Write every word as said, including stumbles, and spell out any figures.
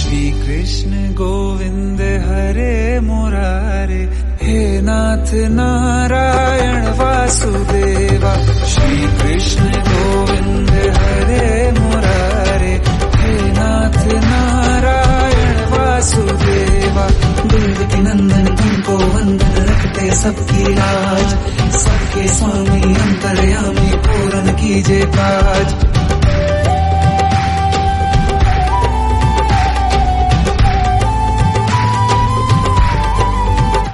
श्री कृष्ण गोविंद हरे मुरारे, हे नाथ नारायण वासुदेवा। श्री कृष्ण गोविंद हरे मुरारे, हे नाथ नारायण वासुदेवा। देवकी नंदन तुमको वंदन, रखते सबकी लाज, सबके स्वामी अंतर्यामी पूरन कीजे काज।